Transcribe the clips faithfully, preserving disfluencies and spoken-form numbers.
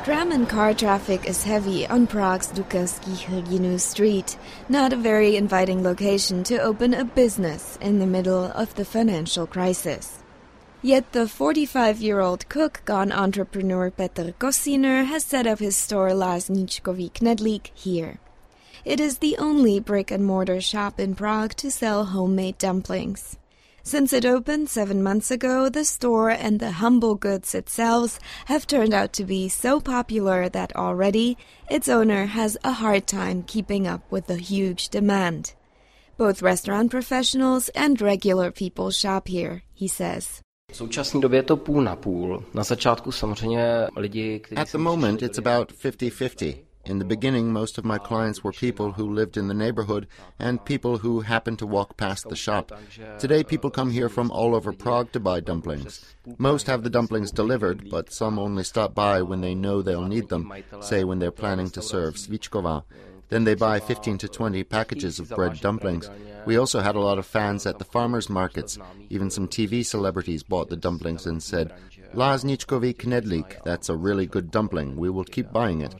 Tram and car traffic is heavy on Prague's Dukavský Hrdinů Street, not a very inviting location to open a business in the middle of the financial crisis. Yet the forty-five-year-old cook-gone-entrepreneur Petr Kosiner has set up his store Lázničkový knedlík here. It is the only brick-and-mortar shop in Prague to sell homemade dumplings. Since it opened seven months ago, the store and the humble goods it sells have turned out to be so popular that already its owner has a hard time keeping up with the huge demand. Both restaurant professionals and regular people shop here, he says. At the moment, it's about fifty-fifty. In the beginning, most of my clients were people who lived in the neighborhood and people who happened to walk past the shop. Today, people come here from all over Prague to buy dumplings. Most have the dumplings delivered, but some only stop by when they know they'll need them, say when they're planning to serve svíčková. Then they buy fifteen to twenty packages of bread dumplings. We also had a lot of fans at the farmers' markets. Even some T V celebrities bought the dumplings and said, Lázničkový knedlík, that's a really good dumpling. We will keep buying it.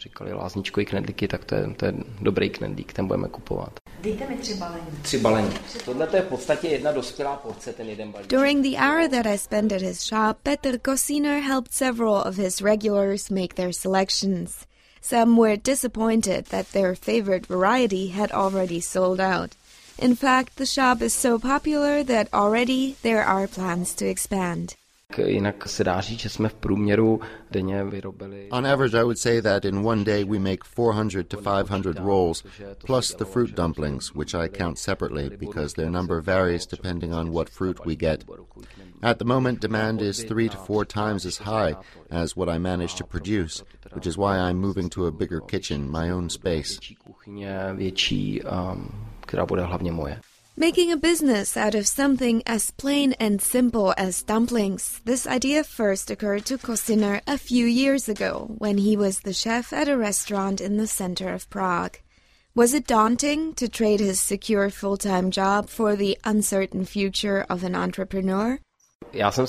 During the hour that I spent at his shop, Petr Kosiner helped several of his regulars make their selections. Some were disappointed that their favorite variety had already sold out. In fact, the shop is so popular that already there are plans to expand. On average, I would say that in one day we make four hundred to five hundred rolls, plus the fruit dumplings, which I count separately because their number varies depending on what fruit we get. At the moment, demand is three to four times as high as what I manage to produce, which is why I'm moving to a bigger kitchen, my own space. Making a business out of something as plain and simple as dumplings, this idea first occurred to Kosiner a few years ago when he was the chef at a restaurant in the center of Prague. Was it daunting to trade his secure full-time job for the uncertain future of an entrepreneur? Of course,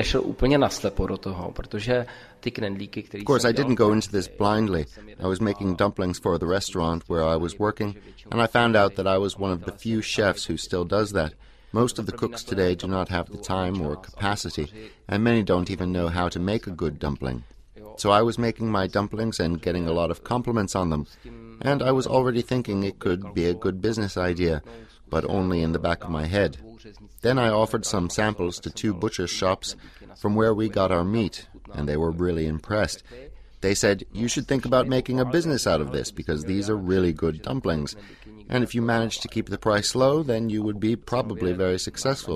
I didn't go into this blindly. I was making dumplings for the restaurant where I was working, and I found out that I was one of the few chefs who still does that. Most of the cooks today do not have the time or capacity, and many don't even know how to make a good dumpling. So I was making my dumplings and getting a lot of compliments on them, and I was already thinking it could be a good business idea, but only in the back of my head. Then I offered some samples to two butcher shops from where we got our meat, and they were really impressed. They said, you should think about making a business out of this because these are really good dumplings. And if you manage to keep the price low, then you would be probably very successful.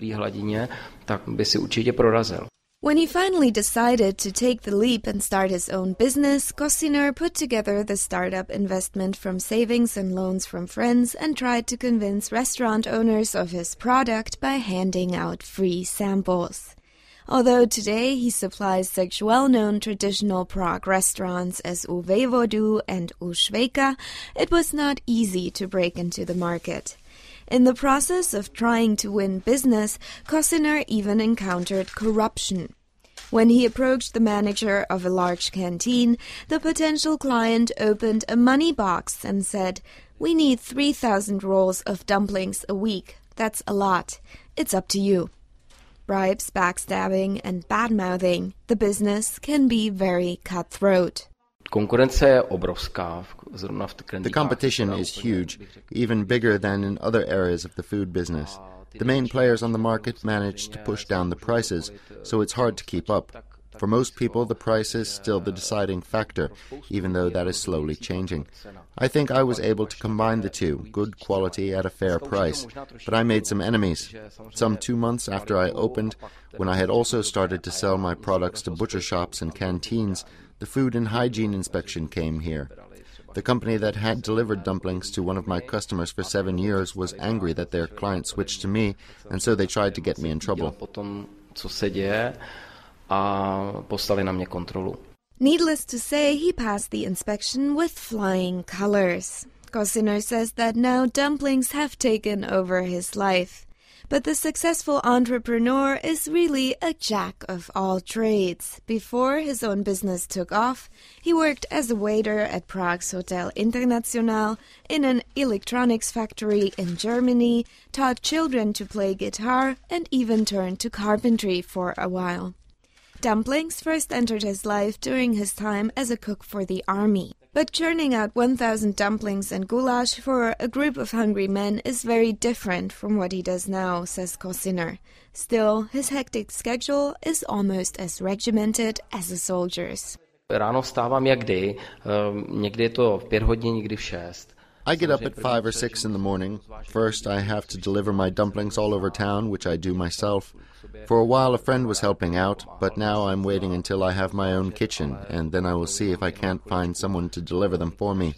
When he finally decided to take the leap and start his own business, Kosiner put together the startup investment from savings and loans from friends and tried to convince restaurant owners of his product by handing out free samples. Although today he supplies such well-known traditional Prague restaurants as U Vejvodu and U Švejka, it was not easy to break into the market. In the process of trying to win business, Kosiner even encountered corruption. When he approached the manager of a large canteen, the potential client opened a money box and said, "We need three thousand rolls of dumplings a week. That's a lot. It's up to you." Bribes, backstabbing, and bad-mouthing, the business can be very cutthroat. The competition is huge, even bigger than in other areas of the food business. The main players on the market manage to push down the prices, so it's hard to keep up. For most people, the price is still the deciding factor, even though that is slowly changing. I think I was able to combine the two, good quality at a fair price, but I made some enemies. Some two months after I opened, when I had also started to sell my products to butcher shops and canteens, the Food and Hygiene Inspection came here. The company that had delivered dumplings to one of my customers for seven years was angry that their client switched to me, and so they tried to get me in trouble. Needless to say, he passed the inspection with flying colors. Kosiner says that now dumplings have taken over his life. But the successful entrepreneur is really a jack of all trades. Before his own business took off, he worked as a waiter at Prague's Hotel International, in an electronics factory in Germany, taught children to play guitar, and even turned to carpentry for a while. Dumplings first entered his life during his time as a cook for the army. But churning out one thousand dumplings and goulash for a group of hungry men is very different from what he does now, says Kosiner. Still, his hectic schedule is almost as regimented as a soldier's. Ráno vstávám jak kdy, někdy je to v pět hodin, někdy v šest. I get up at five or six in the morning. First, I have to deliver my dumplings all over town, which I do myself. For a while, a friend was helping out, but now I'm waiting until I have my own kitchen, and then I will see if I can't find someone to deliver them for me.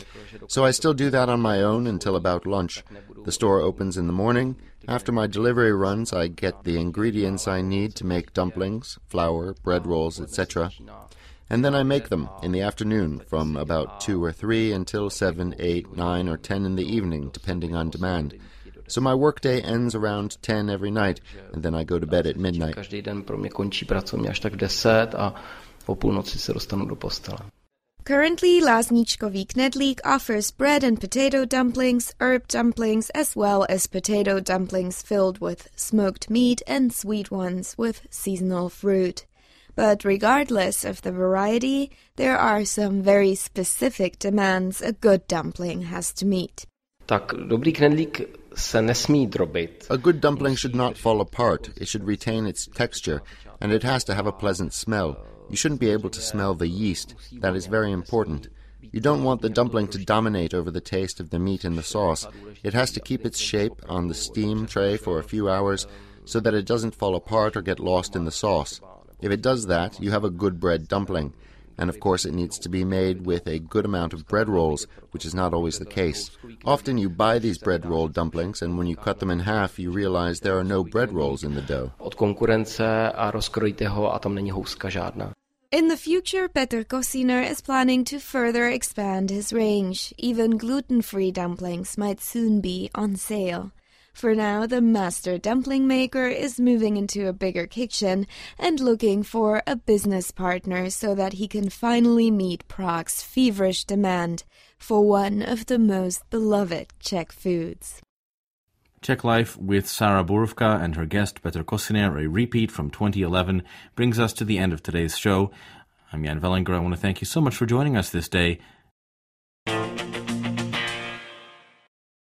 So I still do that on my own until about lunch. The store opens in the morning. After my delivery runs, I get the ingredients I need to make dumplings, flour, bread rolls, et cetera. And then I make them in the afternoon from about two or three until seven, eight, nine, or ten in the evening, depending on demand. So my workday ends around ten every night, and then I go to bed at midnight. Každý den pro mě končí pracovně až tak v deset a po půlnoci se dostanu do postele. Currently, Lázničkový Knedlík offers bread and potato dumplings, herb dumplings, as well as potato dumplings filled with smoked meat and sweet ones with seasonal fruit. But regardless of the variety, there are some very specific demands a good dumpling has to meet. Tak dobrý knedlík se nesmí drobit. A good dumpling should not fall apart. It should retain its texture, and it has to have a pleasant smell. You shouldn't be able to smell the yeast. That is very important. You don't want the dumpling to dominate over the taste of the meat in the sauce. It has to keep its shape on the steam tray for a few hours so that it doesn't fall apart or get lost in the sauce. If it does that, you have a good bread dumpling. And of course it needs to be made with a good amount of bread rolls, which is not always the case. Often you buy these bread roll dumplings, and when you cut them in half, you realize there are no bread rolls in the dough. Od konkurence a rozkrojíte ho a tam není houska žádná. In the future, Petr Kosiner is planning to further expand his range. Even gluten-free dumplings might soon be on sale. For now, the master dumpling maker is moving into a bigger kitchen and looking for a business partner so that he can finally meet Prague's feverish demand for one of the most beloved Czech foods. Czech Life with Sarah Borówka and her guest Petr Kosiner, a repeat from twenty eleven, brings us to the end of today's show. I'm Jan Vellinger. I want to thank you so much for joining us this day.